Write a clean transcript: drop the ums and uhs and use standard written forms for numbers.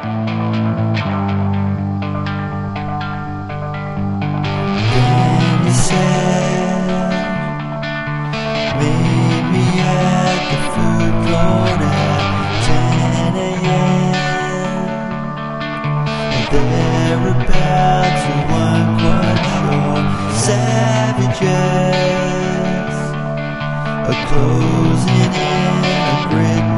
Then he said, meet me at the food court at 10 a.m. And thereabouts we weren't quite sure. Savages are closing in a grid